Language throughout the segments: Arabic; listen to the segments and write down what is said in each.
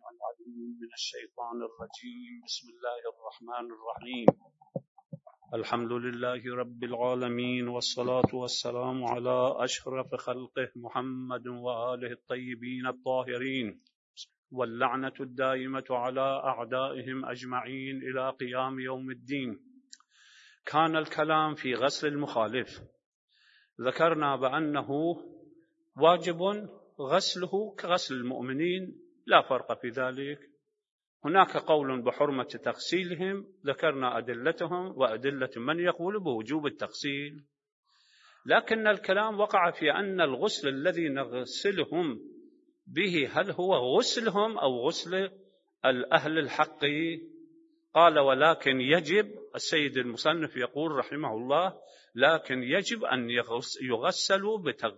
العليم من الشيطان الرجيم. بسم الله الرحمن الرحيم. الحمد لله رب العالمين، والصلاة والسلام على أشرف خلقه محمد وآله الطيبين الطاهرين، واللعنة الدائمة على أعدائهم أجمعين إلى قيام يوم الدين. كان الكلام في غسل المخالف. ذكرنا بأنه واجب غسله كغسل المؤمنين، لا فرق في ذلك. هناك قول بحرمة تغسيلهم، ذكرنا أدلتهم وأدلة من يقول بوجوب التغسيل، لكن الكلام وقع في أن الغسل الذي نغسلهم به هل هو غسلهم أو غسل الأهل الحق. قال ولكن يجب، السيد المصنف يقول رحمه الله، لكن يجب أن يغسلوا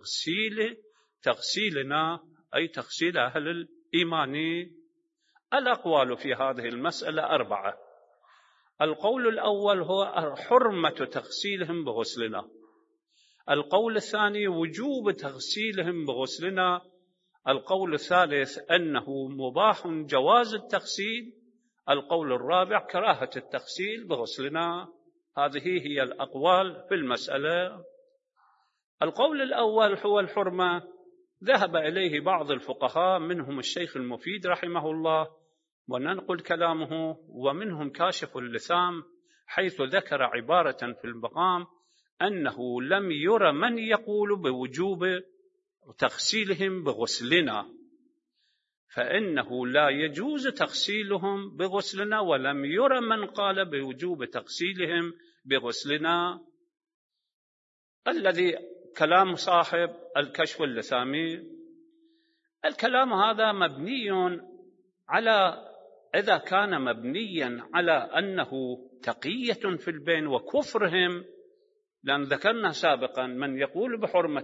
تغسيلنا أي تغسيل أهل الإيمان. الأقوال في هذه المسألة 4. القول الأول هو حرمة تغسيلهم بغسلنا. القول الثاني وجوب تغسيلهم بغسلنا. القول الثالث أنه مباح جواز التغسيل. القول الرابع كراهة التغسيل بغسلنا. هذه هي الأقوال في المسألة. القول الأول هو الحرمة، ذهب إليه بعض الفقهاء، منهم الشيخ المفيد رحمه الله وننقل كلامه، ومنهم كاشف اللثام، حيث ذكر عبارة في المقام أنه لم ير من يقول بوجوب تغسيلهم بغسلنا، فإنه لا يجوز تغسيلهم بغسلنا، ولم ير من قال بوجوب تغسيلهم بغسلنا. الذي كلام صاحب الكشف اللثامي، الكلام هذا مبني على، إذا كان مبنيا على أنه تقية في البين وكفرهم، لأن ذكرنا سابقا من يقول بحرمة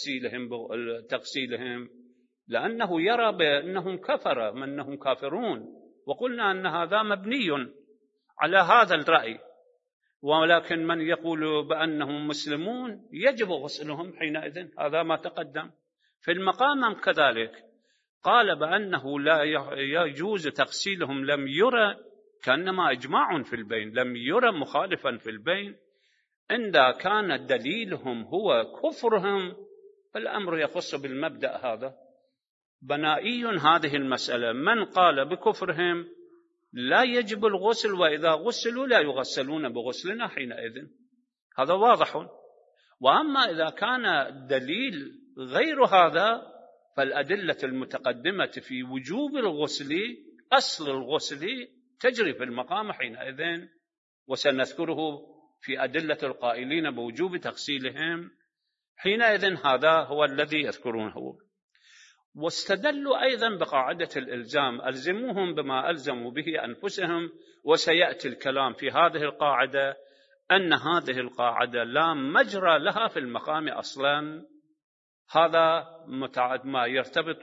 تغسيلهم لأنه يرى بأنهم كفر، منهم كافرون، وقلنا أن هذا مبني على هذا الرأي. ولكن من يقول بأنهم مسلمون يجب غسلهم حينئذ، هذا ما تقدم. في المقام كذلك قال بأنه لا يجوز تغسيلهم، لم يرى، كأنما إجماع في البين، لم يرى مخالفا في البين. إذا كان دليلهم هو كفرهم فالأمر يخص بالمبدأ هذا، بنائي هذه المسألة. من قال بكفرهم لا يجب الغسل، وإذا غسلوا لا يغسلون بغسلنا حينئذ، هذا واضح. وأما إذا كان دليل غير هذا فالأدلة المتقدمة في وجوب الغسل، أصل الغسل، تجري في المقام حينئذ، وسنذكره في أدلة القائلين بوجوب تغسيلهم حينئذ. هذا هو الذي يذكرونه. واستدلوا أيضا بقاعدة الإلزام، ألزموهم بما ألزموا به أنفسهم، وسيأتي الكلام في هذه القاعدة أن هذه القاعدة لا مجرى لها في المقام أصلا. هذا ما يرتبط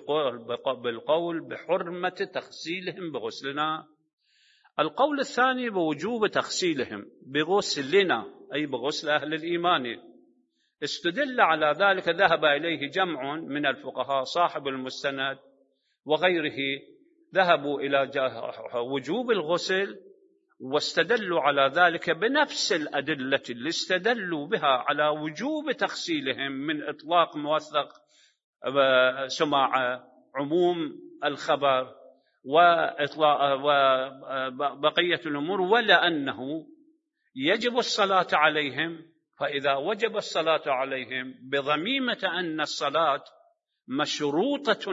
بالقول بحرمة تغسيلهم بغسلنا. القول الثاني بوجوب تغسيلهم بغسلنا أي بغسل أهل الإيمان. استدل على ذلك، ذهب إليه جمع من الفقهاء صاحب المستند وغيره، ذهبوا إلى وجوب الغسل، واستدلوا على ذلك بنفس الأدلة اللي استدلوا بها على وجوب تغسيلهم من إطلاق موثق سماع عموم الخبر وبقية الأمور، ولا أنه يجب الصلاة عليهم. فإذا وجب الصلاة عليهم بضميمة أن الصلاة مشروطة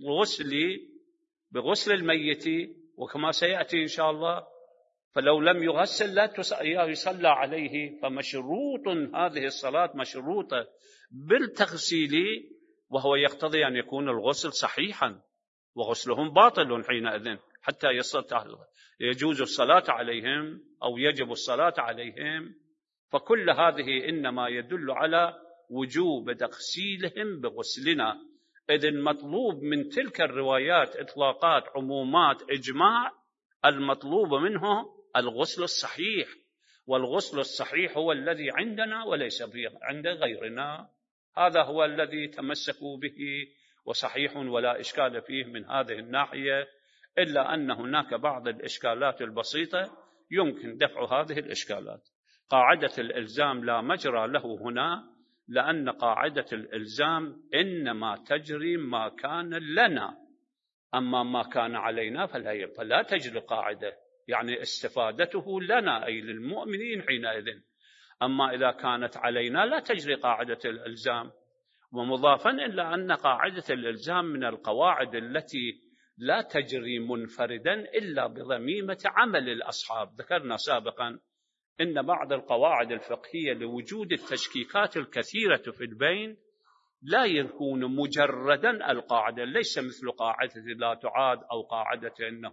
بغسل الميت، وكما سيأتي إن شاء الله، فلو لم يغسل لا يصلى عليه، فمشروط هذه الصلاة مشروطة بالتغسيل، وهو يقتضي أن يكون الغسل صحيحا، وغسلهم باطل حينئذ حتى يجوز الصلاة عليهم أو يجب الصلاة عليهم. فكل هذه إنما يدل على وجوب تغسيلهم بغسلنا، إذ المطلوب من تلك الروايات إطلاقات، عمومات، إجماع، المطلوب منه الغسل الصحيح، والغسل الصحيح هو الذي عندنا وليس عند غيرنا. هذا هو الذي تمسكوا به، وصحيح ولا إشكال فيه من هذه الناحية. إلا أن هناك بعض الإشكالات البسيطة يمكن دفع هذه الإشكالات. قاعدة الإلزام لا مجرى له هنا، لأن قاعدة الإلزام إنما تجري ما كان لنا، أما ما كان علينا فلا تجري قاعدة، يعني استفادته لنا أي للمؤمنين حينئذ. أما إذا كانت علينا لا تجري قاعدة الإلزام. ومضافا إلا أن قاعدة الإلزام من القواعد التي لا تجري منفردا إلا بضميمة عمل الأصحاب. ذكرنا سابقا إن بعض القواعد الفقهية لوجود التشكيكات الكثيرة في البين لا يكون مجردا القاعدة، ليس مثل قاعدة لا تعاد أو قاعدة إنه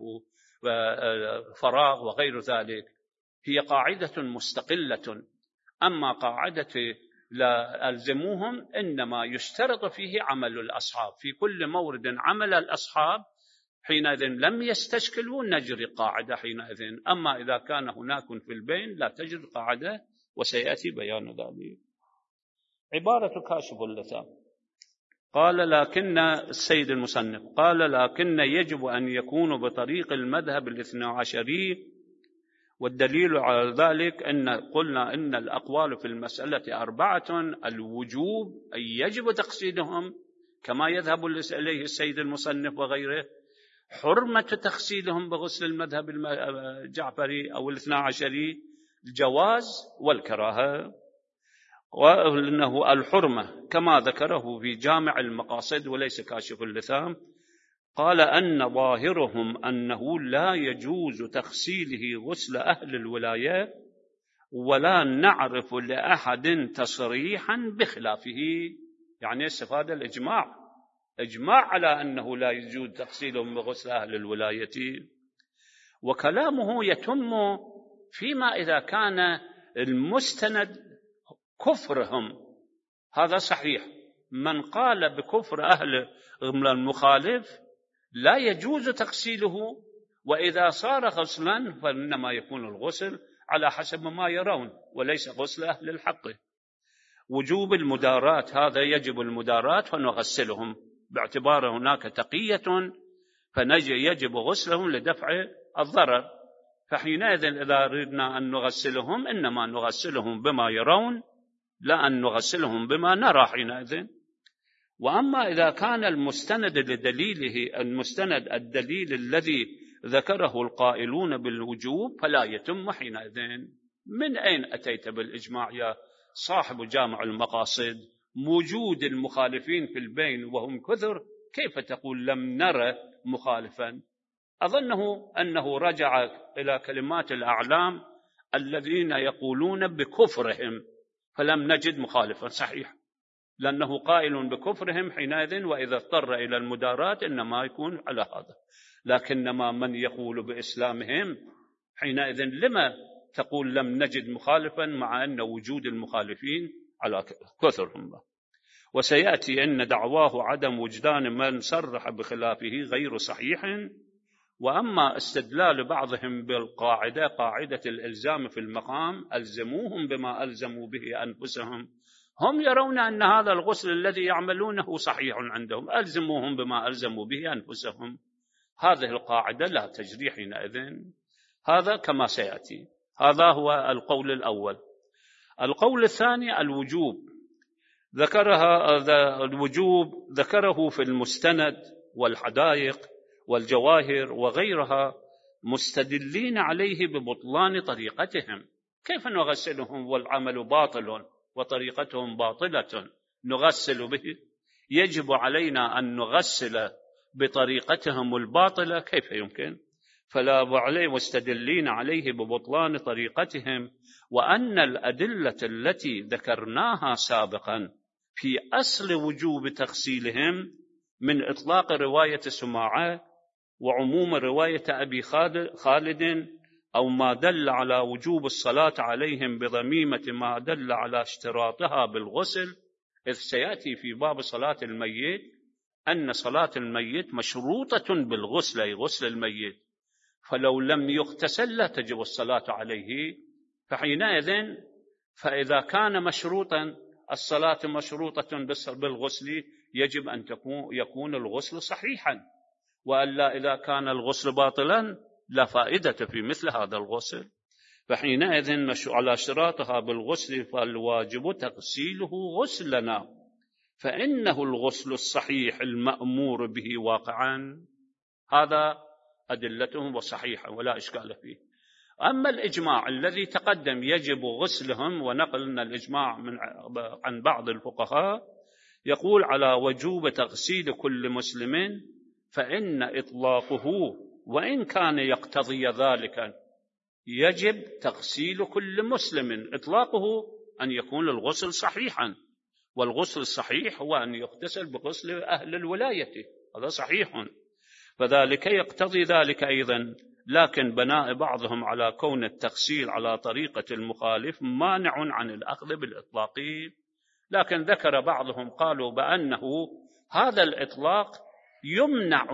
فراغ وغير ذلك، هي قاعدة مستقلة. أما قاعدة لا ألزموهم إنما يشترط فيه عمل الأصحاب، في كل مورد عمل الأصحاب حينئذ لم يستشكلوا نجري قاعدة حينئذ. أما إذا كان هناك في البين لا تجري قاعدة، وسيأتي بيان ذلك. عبارة كاشف اللثام قال لكن السيد المصنف قال لكن يجب أن يكون بطريق المذهب الاثنى عشري، والدليل على ذلك أن قلنا إن الأقوال في المسألة 4: الوجوب أي يجب تغسيلهم كما يذهب إليه السيد المصنف وغيره، حرمة تغسيلهم بغسل المذهب الجعفري أو الاثنى عشري، الجواز والكراهة. وأنه الحرمة كما ذكره في جامع المقاصد وليس كاشف اللثام، قال أن ظاهرهم أنه لا يجوز تغسيله غسل أهل الولاية، ولا نعرف لأحد تصريحا بخلافه. يعني استفاد الإجماع، إجماع على أنه لا يجوز تغسيلهم بغسل أهل الولاية. وكلامه يتم فيما إذا كان المستند كفرهم، هذا صحيح. من قال بكفر أهل المخالف لا يجوز تغسيله، وإذا صار غسلا فإنما يكون الغسل على حسب ما يرون وليس غسل أهل الحق. وجوب المداراة، هذا يجب المداراة فنغسلهم باعتبار هناك تقية، يجب غسلهم لدفع الضرر. فحينئذ إذا أردنا أن نغسلهم إنما نغسلهم بما يرون لا أن نغسلهم بما نرى حينئذ. وأما إذا كان المستند لدليله المستند الدليل الذي ذكره القائلون بالوجوب فلا يتم حينئذ. من أين أتيت بالإجماع يا صاحب جامع المقاصد؟ موجود المخالفين في البين وهم كثر، كيف تقول لم نرى مخالفا؟ أظنه أنه رجع إلى كلمات الأعلام الذين يقولون بكفرهم فلم نجد مخالفا. صحيح، لأنه قائل بكفرهم حينئذ، وإذا اضطر إلى المداراة إنما يكون على هذا. لكنما من يقول بإسلامهم حينئذ لما تقول لم نجد مخالفا مع أن وجود المخالفين على كثرهم؟ وسيأتي أن دعواه عدم وجدان من صرح بخلافه غير صحيح. وأما استدلال بعضهم بالقاعدة، قاعدة الإلزام في المقام، ألزموهم بما ألزموا به أنفسهم، هم يرون أن هذا الغسل الذي يعملونه صحيح عندهم، ألزموهم بما ألزموا به أنفسهم. هذه القاعدة لا تجري حينئذ. هذا كما سيأتي. هذا هو القول الأول. القول الثاني الوجوب، الوجوب ذكره في المستند والحدائق والجواهر وغيرها، مستدلين عليه ببطلان طريقتهم. كيف نغسلهم والعمل باطل وطريقتهم باطلة نغسل به؟ يجب علينا أن نغسل بطريقتهم الباطلة، كيف يمكن؟ فلا عليه مستدلين عليه ببطلان طريقتهم. وأن الأدلة التي ذكرناها سابقا في أصل وجوب تغسيلهم من إطلاق رواية سماعة وعموم رواية أبي خالد أو ما دل على وجوب الصلاة عليهم بضميمة ما دل على اشتراطها بالغسل، إذ سيأتي في باب صلاة الميت أن صلاة الميت مشروطة بالغسل، أي غسل الميت، فلو لم يغتسل لا تجب الصلاة عليه. فحينئذ فإذا كان مشروطا الصلاة مشروطة بالغسل، يجب أن يكون الغسل صحيحا. وألا إذا كان الغسل باطلا لا فائدة في مثل هذا الغسل. فحينئذ على اشتراطها بالغسل فالواجب تغسيله غسلنا، فإنه الغسل الصحيح المأمور به واقعا. هذا أدلتهم وصحيحة ولا إشكال فيه. أما الإجماع الذي تقدم يجب غسلهم، ونقلنا الإجماع عن بعض الفقهاء يقول على وجوب تغسيل كل مسلم، فإن إطلاقه وإن كان يقتضي ذلك يجب تغسيل كل مسلم. إطلاقه أن يكون الغسل صحيحا، والغسل الصحيح هو أن يغتسل بغسل أهل الولاية، هذا صحيح، فذلك يقتضي ذلك أيضا. لكن بناء بعضهم على كون التغسيل على طريقة المخالف مانع عن الأخذ بالإطلاق. لكن ذكر بعضهم قالوا بأنه هذا الإطلاق يمنع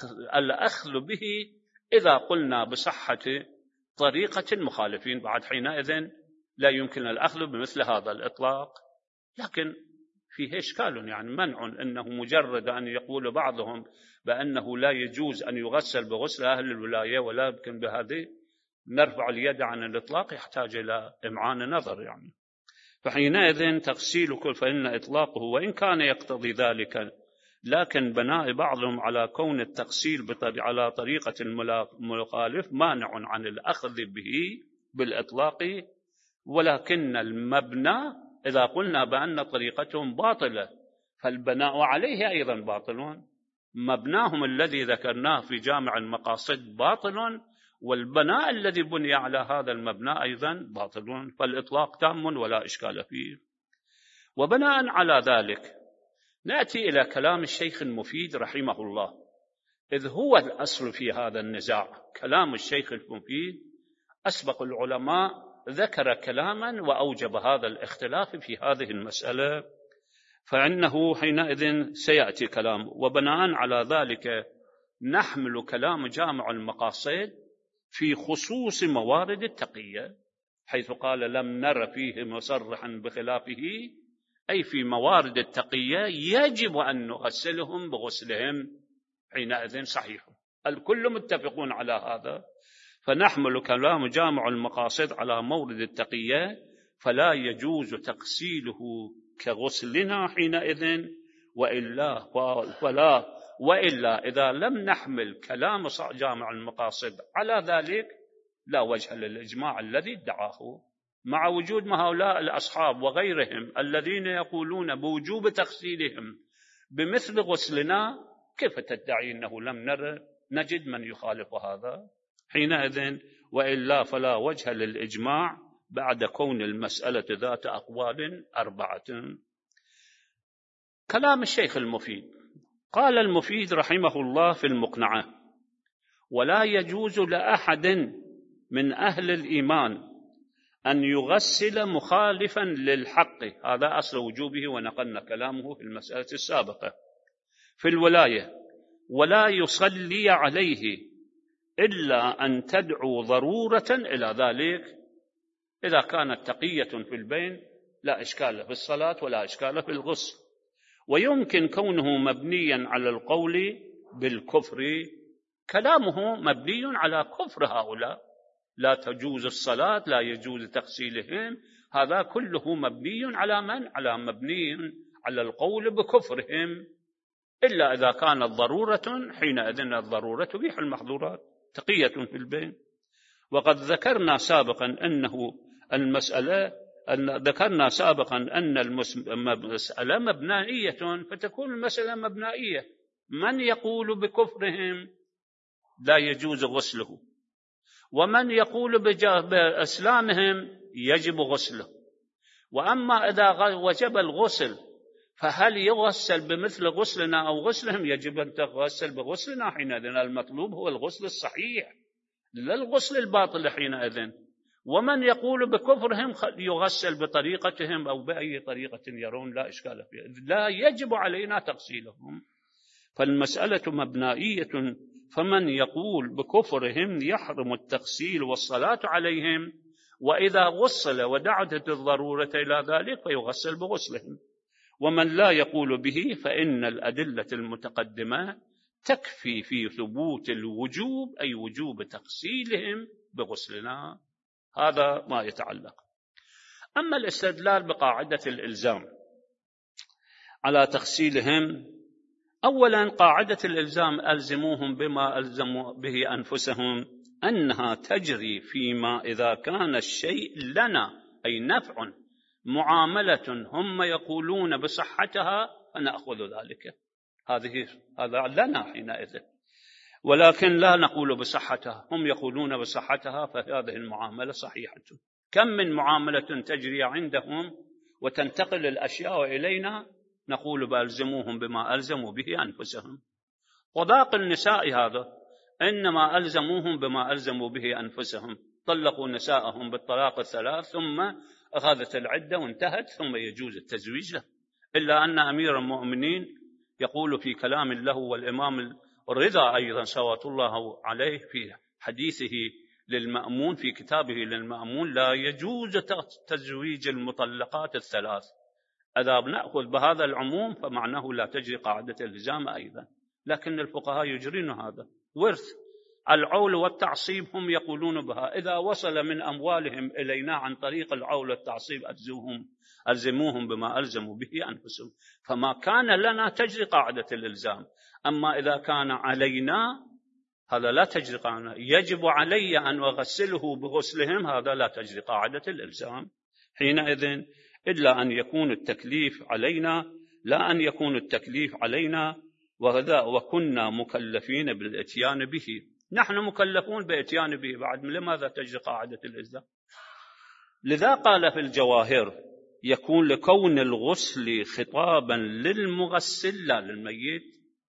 الأخذ به إذا قلنا بصحة طريقة المخالفين، بعد حينئذ لا يمكن الأخذ بمثل هذا الإطلاق. لكن فيه إشكال، يعني منع أنه مجرد أن يقول بعضهم بأنه لا يجوز أن يغسل بغسل أهل الولاية، ولكن بهذه نرفع اليد عن الإطلاق، يحتاج إلى إمعان نظر يعني. فحينئذ تغسيل كل فإن إطلاقه وإن كان يقتضي ذلك، لكن بناء بعضهم على كون التغسيل على طريقة المخالف مانع عن الأخذ به بالإطلاق. ولكن المبنى إذا قلنا بأن طريقتهم باطلة فالبناء عليه أيضا باطل، مبناهم الذي ذكرناه في جامع المقاصد باطل، والبناء الذي بني على هذا المبنى أيضا باطل، فالإطلاق تام ولا إشكال فيه. وبناء على ذلك نأتي إلى كلام الشيخ المفيد رحمه الله، إذ هو الأصل في هذا النزاع. كلام الشيخ المفيد أسبق العلماء ذكر كلاما وأوجب هذا الاختلاف في هذه المسألة، فإنه حينئذ سيأتي كلام. وبناء على ذلك نحمل كلام جامع المقاصد في خصوص موارد التقية، حيث قال لم نر فيه مصرحا بخلافه، أي في موارد التقية يجب أن نغسلهم بغسلهم، حينئذ صحيح، الكل متفقون على هذا. فنحمل كلام جامع المقاصد على مورد التقية، فلا يجوز تغسيله كغسلنا حينئذ، وإلا إذا لم نحمل كلام جامع المقاصد على ذلك لا وجه للإجماع الذي ادعاه، مع وجود هؤلاء الأصحاب وغيرهم الذين يقولون بوجوب تغسيلهم بمثل غسلنا. كيف تدعي أنه لم نجد من يخالف هذا؟ حينئذ وإلا فلا وجه للإجماع بعد كون المسألة ذات أقوال 4. كلام الشيخ المفيد، قال المفيد رحمه الله في المقنعة: ولا يجوز لأحد من أهل الإيمان أن يغسل مخالفا للحق، هذا أصل وجوبه ونقلنا كلامه في المسألة السابقة، في الولاية، ولا يصلي عليه إلا أن تدعو ضرورة إلى ذلك. إذا كانت تقية في البين لا إشكال في الصلاة ولا إشكال في الغسل. ويمكن كونه مبنيا على القول بالكفر، كلامه مبني على كفر هؤلاء، لا تجوز الصلاة، لا يجوز تغسيلهم، هذا كله مبني على من؟ مبني على القول بكفرهم، إلا إذا كانت ضرورة، حينئذ الضرورة تبيح المحظورات، تقية في البين. وقد ذكرنا سابقا أن المسألة مبنائية، فتكون المسألة مبنائية. من يقول بكفرهم لا يجوز غسله، ومن يقول بإسلامهم يجب غسله. وأما إذا وجب الغسل فهل يغسل بمثل غسلنا أو غسلهم؟ يجب أن تغسل بغسلنا حينئذ. المطلوب هو الغسل الصحيح لا الغسل الباطل حينئذ. ومن يقول بكفرهم يغسل بطريقتهم أو بأي طريقة يرون، لا إشكال فيها، لا يجب علينا تغسيلهم. فالمسألة مبنائية، فمن يقول بكفرهم يحرم التغسيل والصلاة عليهم، وإذا غسل ودعت الضرورة إلى ذلك فيغسل بغسلهم. ومن لا يقول به فإن الأدلة المتقدمة تكفي في ثبوت الوجوب، أي وجوب تغسيلهم بغسلنا. هذا ما يتعلق. أما الاستدلال بقاعدة الإلزام على تغسيلهم، أولا قاعدة الإلزام ألزموهم بما ألزموا به أنفسهم أنها تجري فيما إذا كان الشيء لنا، أي نفع، معاملة هم يقولون بصحتها فنأخذ ذلك، هذا لنا حينئذ، ولكن لا نقول بصحتها، هم يقولون بصحتها، فهذه المعاملة صحيحة. كم من معاملة تجري عندهم وتنتقل الأشياء إلينا نقول بألزموهم بما ألزموا به أنفسهم. طلاق النساء هذا إنما ألزموهم بما ألزموا به أنفسهم، طلقوا نساءهم بالطلاق الثلاث ثم أخذت العدة وانتهت، ثم يجوز التزويج له. إلا أن أمير المؤمنين يقول في كلام له، والإمام الرضا أيضا صلوات الله عليه في حديثه للمأمون في كتابه للمأمون: لا يجوز تزويج المطلقات الثلاث. إذا بنأخذ بهذا العموم فمعناه لا تجري قاعدة الإلزام أيضا، لكن الفقهاء يجرون هذا ورث العول والتعصيب، هم يقولون بها إذا وصل من أموالهم إلينا عن طريق العول والتعصيب ألزموهم بما ألزموا به أنفسهم. فما كان لنا تجري قاعدة الإلزام، أما إذا كان علينا هذا لا تجري قاعدة، يجب علي أن أغسله بغسلهم، هذا لا تجري قاعدة الإلزام حينئذ، إلا أن يكون التكليف علينا، لا أن يكون التكليف علينا وكنا مكلفين بالإتيان به. نحن مكلفون بإتيان به بعد، لماذا تجري قاعدة الإلزام؟ لذا قال في الجواهر: يكون لكون الغسل خطابا للمغسل لا للميت.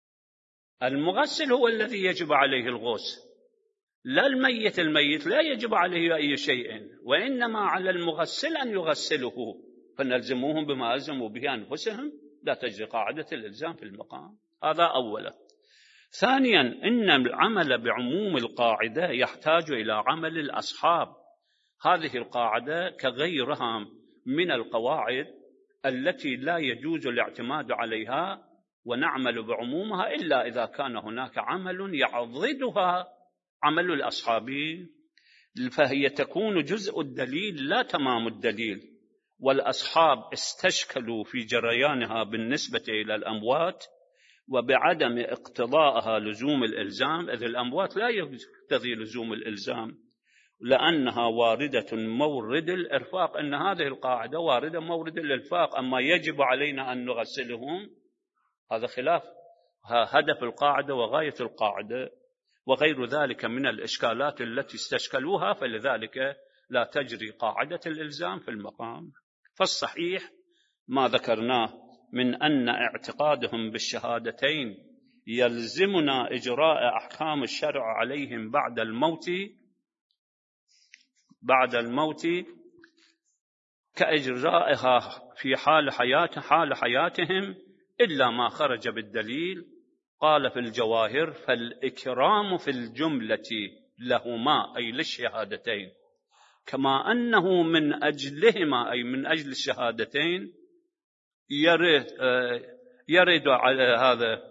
المغسل هو الذي يجب عليه الغسل، لا الميت. الميت لا يجب عليه أي شيء، وإنما على المغسل أن يغسله، فنلزموهم بما ألزموا به أنفسهم، لا تجري قاعدة الإلزام في المقام. هذا أولا. ثانيا، إن العمل بعموم القاعدة يحتاج إلى عمل الأصحاب. هذه القاعدة كغيرها من القواعد التي لا يجوز الاعتماد عليها ونعمل بعمومها إلا إذا كان هناك عمل يعضدها عمل الأصحابين، فهي تكون جزء الدليل لا تمام الدليل. والأصحاب استشكلوا في جريانها بالنسبة إلى الأموات وبعدم اقتضاءها لزوم الإلزام، إذ الأموات لا يقتضي لزوم الإلزام لأنها واردة مورد الإرفاق، أن هذه القاعدة واردة مورد الإرفاق، أما يجب علينا أن نغسلهم هذا خلاف هدف القاعدة وغاية القاعدة وغير ذلك من الإشكالات التي استشكلوها، فلذلك لا تجري قاعدة الإلزام في المقام. فالصحيح ما ذكرناه من أن اعتقادهم بالشهادتين يلزمنا إجراء أحكام الشرع عليهم بعد الموت كإجرائها في حال حياتهم، إلا ما خرج بالدليل. قال في الجواهر: فالإكرام في الجملة لهما، أي للشهادتين، كما أنه من أجلهما، أي من أجل الشهادتين، يرد على هذا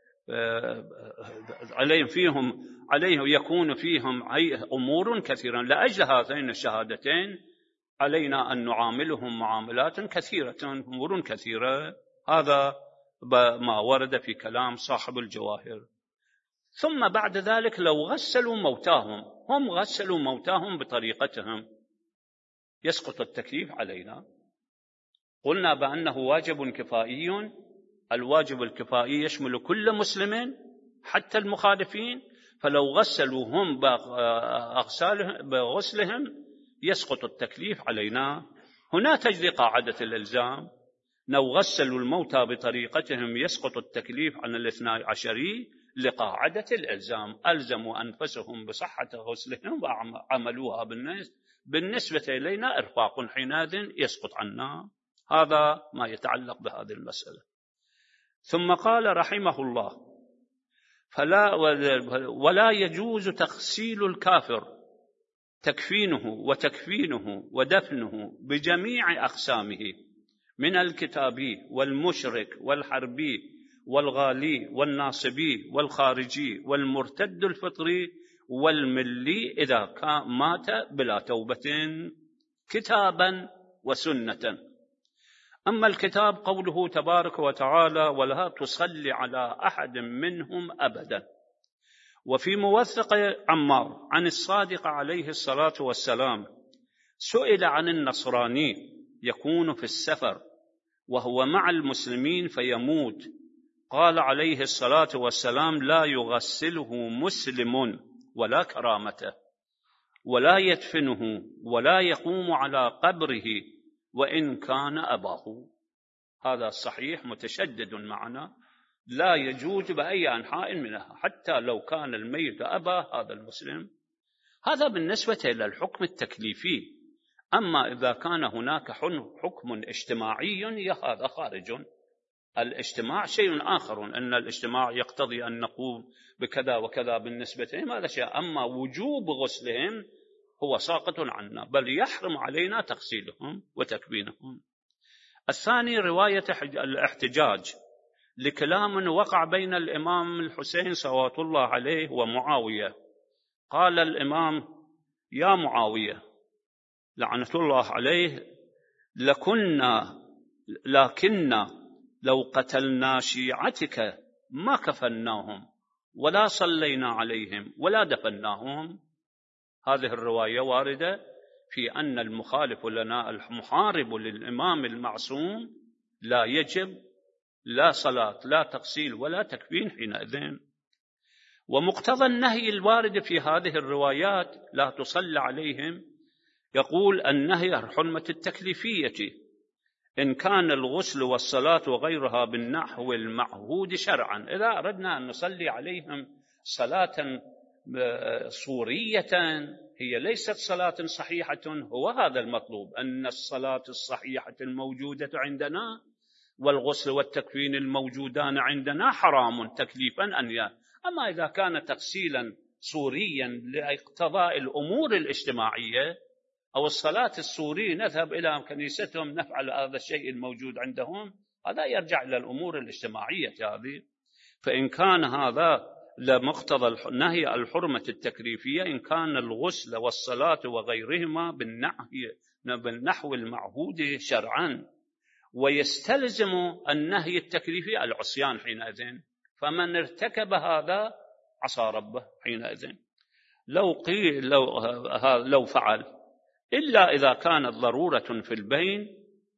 عليهم يكون فيهم أمور كثيرة. لأجل هذين الشهادتين علينا أن نعاملهم معاملات كثيرة، أمور كثيرة. هذا ما ورد في كلام صاحب الجواهر. ثم بعد ذلك لو غسلوا موتاهم، هم غسلوا موتاهم بطريقتهم، يسقط التكليف علينا. قلنا بأنه واجب كفائي، الواجب الكفائي يشمل كل مسلم حتى المخالفين، فلو غسلوا هم بغسلهم يسقط التكليف علينا. هنا تجري قاعدة الإلزام: لو غسلوا الموتى بطريقتهم يسقط التكليف عن الاثني عشري لقاعدة الإلزام، ألزموا أنفسهم بصحة غسلهم وعملوها بالنسبة إلينا إرفاق، حينئذ يسقط عنا. هذا ما يتعلق بهذه المسألة. ثم قال رحمه الله: ولا يجوز تغسيل الكافر، تكفينه وتكفينه ودفنه بجميع أقسامه، من الكتابي والمشرك والحربي والغالي والناصبي والخارجي والمرتد الفطري والملي إذا مات بلا توبة كتابا وسنة. أما الكتاب قوله تبارك وتعالى: ولا تصلي على أحد منهم أبدا. وفي موثق عمار عن الصادق عليه الصلاة والسلام سئل عن النصراني يكون في السفر وهو مع المسلمين فيموت، قال عليه الصلاة والسلام: لا يغسله مسلم ولا كرامته، ولا يدفنه، ولا يقوم على قبره وإن كان أباه. هذا الصحيح متشدد معنا، لا يجوز بأي أنحاء منها حتى لو كان الميت أبا هذا المسلم. هذا بالنسبة إلى الحكم التكليفي. أما إذا كان هناك حكم اجتماعي هذا خارج. الاجتماع شيء آخر، أن الاجتماع يقتضي أن نقوم بكذا وكذا بالنسبة لهم، هذا شيء. أما وجوب غسلهم هو ساقط عنا، بل يحرم علينا تغسيلهم وتكفينهم. الثاني رواية الاحتجاج لكلام وقع بين الإمام الحسين صلوات الله عليه ومعاوية. قال الإمام: يا معاوية لعنة الله عليه، لكن لو قتلنا شيعتك ما كفناهم ولا صلينا عليهم ولا دفناهم. هذه الرواية واردة في أن المخالف لنا المحارب للإمام المعصوم لا يجب لا صلاة لا تغسيل ولا تكفين حينئذ. ومقتضى النهي الوارد في هذه الروايات لا تصلى عليهم يقول النهي حرمة التكليفية إن كان الغسل والصلاة وغيرها بالنحو المعهود شرعا. إذا أردنا أن نصلي عليهم صلاة صورية هي ليست صلاة صحيحة، هو هذا المطلوب، أن الصلاة الصحيحة الموجودة عندنا والغسل والتكفين الموجودان عندنا حرام تكليفا أما إذا كان تغسيلا صوريا لاقتضاء الأمور الاجتماعية أو الصلاة السورية نذهب إلى كنيستهم نفعل هذا الشيء الموجود عندهم، هذا يرجع إلى الأمور الاجتماعية هذه. فإن كان هذا لمقتضى النهي الحرمة التكليفية إن كان الغسل والصلاة وغيرهما بالنحو المعهود شرعا، ويستلزم النهي التكليفي العصيان حينئذ، فمن ارتكب هذا عصى ربه حينئذ. لو فعل إلا إذا كانت ضرورة في البين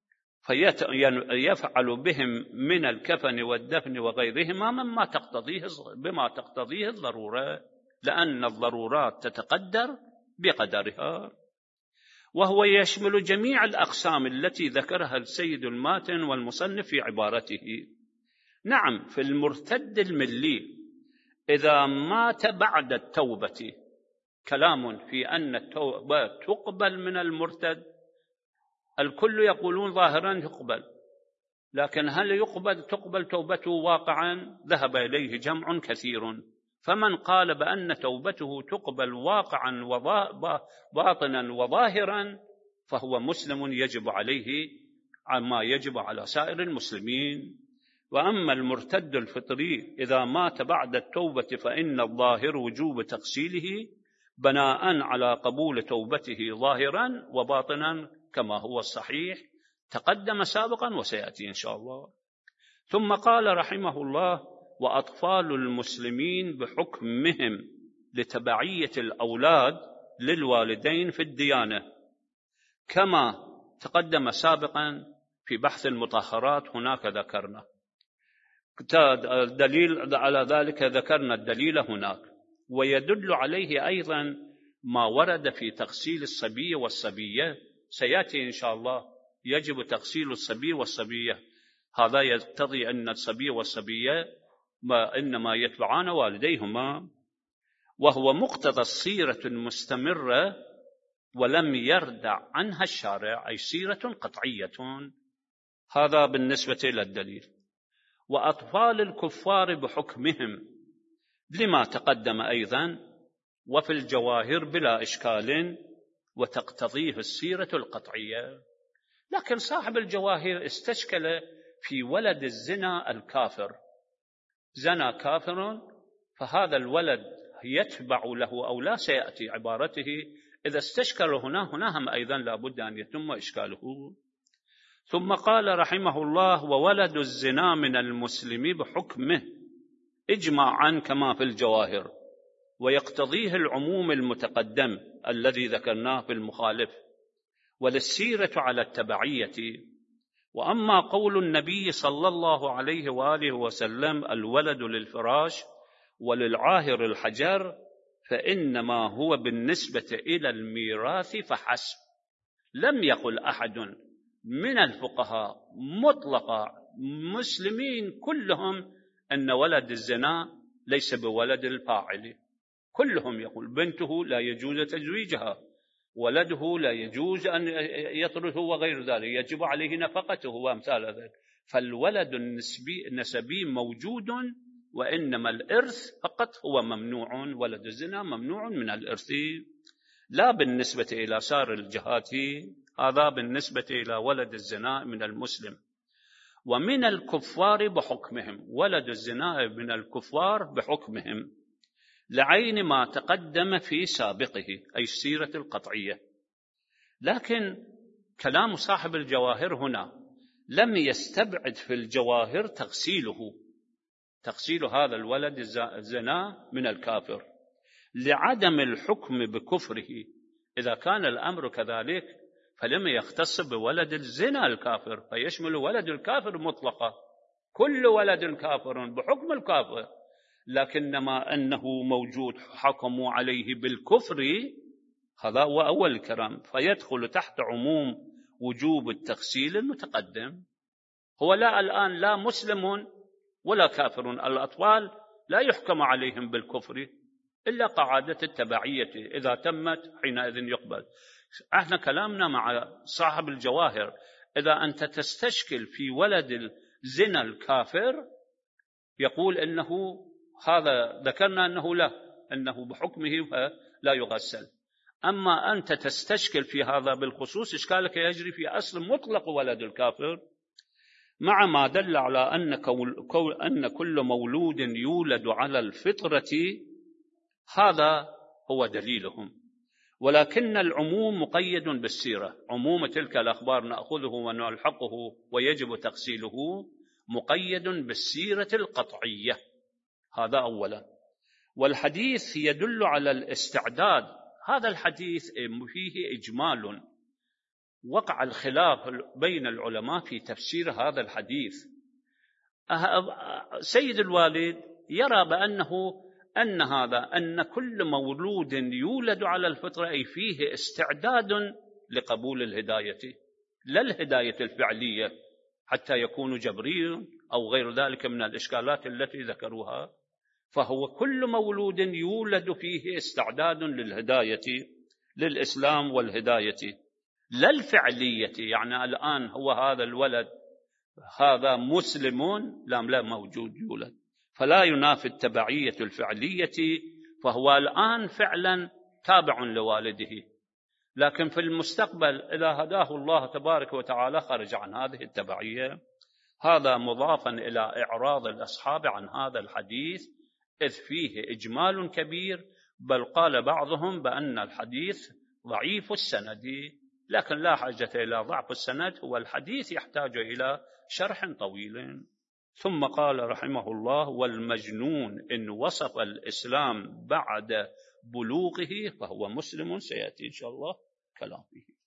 فيفعل بهم من الكفن والدفن وغيرهما بما تقتضيه الضرورة، لأن الضرورات تتقدر بقدرها. وهو يشمل جميع الأقسام التي ذكرها السيد الماتن والمصنف في عبارته. نعم، في المرتد الملي إذا مات بعد التوبة كلام في أن التوبة تقبل من المرتد. الكل يقولون ظاهرا يقبل، لكن هل تقبل توبته واقعا؟ ذهب إليه جمع كثير، فمن قال بأن توبته تقبل واقعا باطنا وظاهرا فهو مسلم يجب عليه ما يجب على سائر المسلمين. وأما المرتد الفطري إذا مات بعد التوبة فإن الظاهر وجوب تغسيله بناء على قبول توبته ظاهرا وباطنا كما هو الصحيح تقدم سابقا وسيأتي إن شاء الله. ثم قال رحمه الله: وأطفال المسلمين بحكمهم لتبعية الأولاد للوالدين في الديانة كما تقدم سابقا في بحث المطهرات. هناك ذكرنا دليل على ذلك، ذكرنا الدليل هناك. ويدل عليه أيضا ما ورد في تغسيل الصبي والصبية، سيأتي إن شاء الله. يجب تغسيل الصبي والصبية، هذا يقتضي أن الصبي والصبية إنما يتبعان والديهما، وهو مقتضى السيرة المستمرة ولم يردع عنها الشارع، أي سيرة قطعية. هذا بالنسبة إلى الدليل. وأطفال الكفار بحكمهم لما تقدم أيضا، وفي الجواهر بلا إشكال وتقتضيه السيرة القطعية. لكن صاحب الجواهر استشكل في ولد الزنا الكافر، زنى كافر فهذا الولد يتبع له أو لا، سيأتي عبارته إذا استشكل هنا هم أيضا لابد أن يتم إشكاله. ثم قال رحمه الله: وولد الزنا من المسلم بحكمه إجماعا كما في الجواهر، ويقتضيه العموم المتقدم الذي ذكرناه في المخالف، وللسيرة على التبعية. وأما قول النبي صلى الله عليه وآله وسلم: الولد للفراش وللعاهر الحجر، فإنما هو بالنسبة إلى الميراث فحسب. لم يقل أحد من الفقهاء مطلقا مسلمين كلهم أن ولد الزنا ليس بولد الفاعل، كلهم يقول بنته لا يجوز تزويجها، ولده لا يجوز أن يطرده وغير ذلك، يجب عليه نفقته وأمثال ذلك. فالولد النسبي موجود، وإنما الإرث فقط هو ممنوع، ولد الزنا ممنوع من الإرث، لا بالنسبة إلى سائر الجهات. هذا بالنسبة إلى ولد الزنا من المسلم. ومن الكفار بحكمهم، ولد الزنا من الكفار بحكمهم لعين ما تقدم في سابقه، أي السيرة القطعية. لكن كلام صاحب الجواهر هنا لم يستبعد في الجواهر تغسيل هذا الولد الزنا من الكافر لعدم الحكم بكفره. إذا كان الأمر كذلك فلم يختص بولد الزنا الكافر، فيشمل ولد الكافر مطلقا، كل ولد كافر بحكم الكافر، لكنما أنه موجود حكموا عليه بالكفر، هذا هو أول الكلام، فيدخل تحت عموم وجوب التغسيل المتقدم. هو لا الآن لا مسلم ولا كافر، الأطفال لا يحكم عليهم بالكفر إلا قاعدة التبعية إذا تمت حينئذ يقبل. احنا كلامنا مع صاحب الجواهر إذا أنت تستشكل في ولد الزنا الكافر يقول إنه هذا ذكرنا أنه بحكمه لا يغسل. أما أنت تستشكل في هذا بالخصوص، إشكالك يجري في أصل مطلق ولد الكافر، مع ما دل على أن كل مولود يولد على الفطرة، هذا هو دليلهم. ولكن العموم مقيد بالسيرة، عموم تلك الأخبار نأخذه ونلحقه ويجب تغسيله مقيد بالسيرة القطعية، هذا أولا. والحديث يدل على الاستعداد، هذا الحديث فيه إجمال، وقع الخلاف بين العلماء في تفسير هذا الحديث. سيد الوالد يرى أن كل مولود يولد على الفطرة أي فيه استعداد لقبول الهداية، لا الهداية الفعلية حتى يكون جبريا أو غير ذلك من الإشكالات التي ذكروها. فهو كل مولود يولد فيه استعداد للهداية، للإسلام والهداية، لا الفعلية. يعني الآن هو هذا الولد هذا مسلم لا موجود يولد، فلا ينافي التبعية الفعلية، فهو الآن فعلا تابع لوالده، لكن في المستقبل إذا هداه الله تبارك وتعالى خرج عن هذه التبعية. هذا مضافا إلى إعراض الأصحاب عن هذا الحديث، إذ فيه إجمال كبير، بل قال بعضهم بأن الحديث ضعيف السند، لكن لا حاجة إلى ضعف السند، هو الحديث يحتاج إلى شرح طويل. ثم قال رحمه الله: والمجنون إن وصف الإسلام بعد بلوغه فهو مسلم، سيأتي إن شاء الله كلام فيه.